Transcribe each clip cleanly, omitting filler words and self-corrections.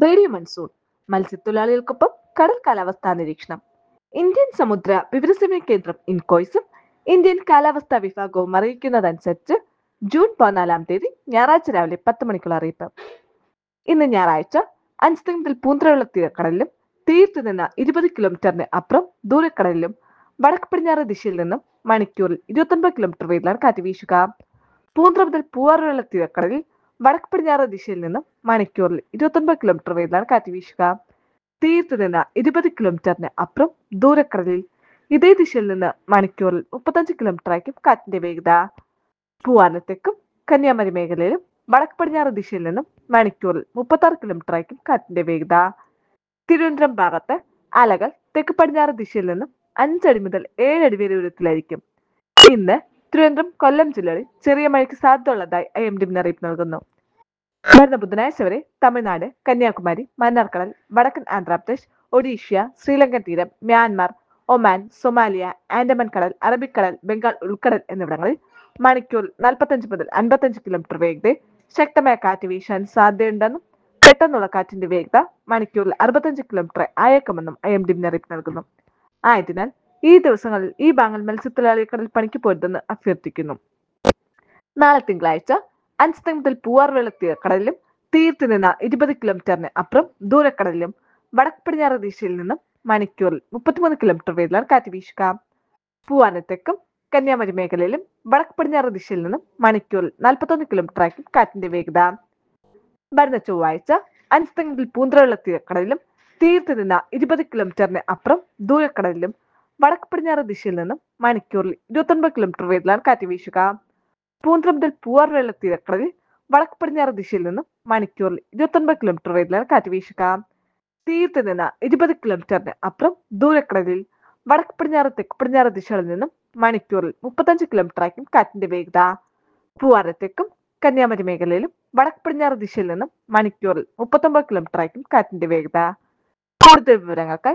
Radio monsoon മത്സ്യത്തൊഴിലാളികൾക്കൊപ്പം കടൽ കാലാവസ്ഥാ നിരീക്ഷണം. ഇന്ത്യൻ സമുദ്ര വിവരസേവന കേന്ദ്രം ഇൻകോയ്സും ഇന്ത്യൻ കാലാവസ്ഥാ വിഭാഗവും അറിയിക്കുന്നതനുസരിച്ച് ജൂൺ 14 ഞായറാഴ്ച രാവിലെ 10 മണിക്കുള്ള അറിയിപ്പ്. ഇന്ന് ഞായറാഴ്ച അഞ്ചുതെങ്ങിൽ പൂന്തറയുള്ള തീരക്കടലിലും തീരത്ത് നിന്ന് 20 കിലോമീറ്ററിന് അപ്പുറം ദൂരക്കടലിലും വടക്ക് പടിഞ്ഞാറ് ദിശയിൽ നിന്നും മണിക്കൂറിൽ 29 കിലോമീറ്റർ വേഗത്തിലാണ് കാറ്റ് വീശുക. പൂന്തറ മുതൽ പൂവാറുള്ള തീരക്കടലിൽ വടക്ക് പടിഞ്ഞാറ് ദിശയിൽ നിന്നും മണിക്കൂറിൽ 29 കിലോമീറ്റർ വേഗത്തിലാണ് കാറ്റ് വീശുക. തീരത്ത് നിന്ന് 20 കിലോമീറ്ററിന് അപ്പുറം ദൂരക്കടലിൽ ഇതേ ദിശയിൽ നിന്ന് മണിക്കൂറിൽ 35 കിലോമീറ്റർ ആയിരിക്കും കാറ്റിന്റെ വേഗത. പൂവാറിന് തെക്കും കന്യാകുമാരി മേഖലയിലും വടക്ക് പടിഞ്ഞാറ് ദിശയിൽ നിന്നും മണിക്കൂറിൽ 36 കിലോമീറ്റർ ആയിരിക്കും കാറ്റിന്റെ വേഗത. തിരുവനന്തപുരം ഭാഗത്ത് അലകൾ തെക്ക് പടിഞ്ഞാറ് ദിശയിൽ നിന്നും 5 അടി മുതൽ 7 അടി വരെ ഉയരത്തിലായിരിക്കും. ഇന്ന് തിരുവനന്തപുരം കൊല്ലം ജില്ലകളിൽ ചെറിയ മഴയ്ക്ക് സാധ്യതയുള്ളതായി IMD മുന്നറിയിപ്പ് നൽകുന്നു. വരുന്ന ബുധനാഴ്ച വരെ തമിഴ്നാട്, കന്യാകുമാരി, മന്നാർക്കടൽ, വടക്കൻ ആന്ധ്രാപ്രദേശ്, ഒഡീഷ, ശ്രീലങ്കൻ തീരം, മ്യാൻമാർ, ഒമാൻ, സൊമാലിയ, ആൻഡമാൻ കടൽ, അറബിക്കടൽ, ബംഗാൾ ഉൾക്കടൽ എന്നിവിടങ്ങളിൽ മണിക്കൂറിൽ 45 മുതൽ 55 കിലോമീറ്റർ വേഗതയിൽ ശക്തമായ കാറ്റ് വീശാൻ സാധ്യതയുണ്ടെന്നും പെട്ടെന്നുള്ള കാറ്റിന്റെ വേഗത മണിക്കൂറിൽ 65 കിലോമീറ്റർ ആയേക്കുമെന്നും IMD മുന്നറിയിപ്പ് നൽകുന്നു. ആയതിനാൽ ഈ ദിവസങ്ങളിൽ ഈ ഭാഗങ്ങൾ മത്സ്യത്തൊഴിലാളികൾ കടൽ പണിക്ക് പോരുതെന്ന് അഭ്യർത്ഥിക്കുന്നു. നാളെ തിങ്കളാഴ്ച അഞ്ചുതെങ്ങ് മുതൽ പൂവാറുള്ള തീരക്കടലിലും തീരത്ത് നിന്ന് 20 കിലോമീറ്ററിന് അപ്പുറം ദൂരക്കടലിലും വടക്ക് പടിഞ്ഞാറ് ദിശയിൽ നിന്നും മണിക്കൂറിൽ 33 കിലോമീറ്റർ വേഗത്തിലാണ് കാറ്റ് വീശുക. പൂവാറിന് തെക്കും കന്യാകുമാരി മേഖലയിലും വടക്ക് പടിഞ്ഞാറ് ദിശയിൽ നിന്നും മണിക്കൂറിൽ 41 കിലോമീറ്റർ ആയിരിക്കും കാറ്റിന്റെ വേഗത. വരുന്ന ചൊവ്വാഴ്ച അഞ്ചുതെങ്ങ് മുതൽ പൂന്തറയുള്ള തീരക്കടലിലും തീരത്ത് നിന്ന് 20 കിലോമീറ്ററിന് അപ്പുറം ദൂരക്കടലിലും വടക്ക് പടിഞ്ഞാറ് ദിശയിൽ നിന്നും മണിക്കൂറിൽ 29 കിലോമീറ്റർ വേഗത്തിലാണ് കാറ്റ് വീശുക. പൂന്തറ മുതൽ പൂവാറുള്ള തീരക്കടലിൽ വടക്ക് പടിഞ്ഞാറ് ദിശയിൽ നിന്നും മണിക്കൂറിൽ 29 കിലോമീറ്റർ വേഗത്തിലാണ് കാറ്റ് വീശുക. തീരത്ത് നിന്ന് 20 കിലോമീറ്ററിന് അപ്പുറം ദൂരക്കടലിൽ വടക്ക് പടിഞ്ഞാറ് തെക്ക് പടിഞ്ഞാറ് ദിശകളിൽ നിന്നും മണിക്കൂറിൽ 35 കിലോമീറ്റർ ആയിരിക്കും കാറ്റിന്റെ വേഗത. പൂവാറിന് തെക്കും കന്യാകുമാരി മേഖലയിലും വടക്ക് പടിഞ്ഞാറ് ദിശയിൽ നിന്നും മണിക്കൂറിൽ 39 കിലോമീറ്റർ ആയിരിക്കും കാറ്റിന്റെ വേഗത. കൂടുതൽ വിവരങ്ങൾക്കായി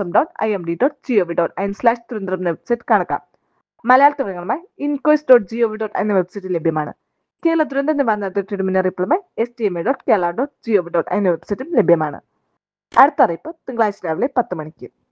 mosom.imd.gov.in/തിരുവനന്തപുരം എന്ന വെബ്സൈറ്റ് കാണുക. മലയാള വിവരങ്ങളുമായി incois.gov.in എന്ന വെബ്സൈറ്റിൽ ലഭ്യമാണ്. കേരള ദുരന്ത നിവാരണ അതോറിറ്റിയുടെ മുന്നറിയിപ്പുകളുമായി stma.kerala.gov.in എന്ന വെബ്സൈറ്റും ലഭ്യമാണ്. അടുത്ത അറിയിപ്പ് തിങ്കളാഴ്ച രാവിലെ 10 മണിക്ക്.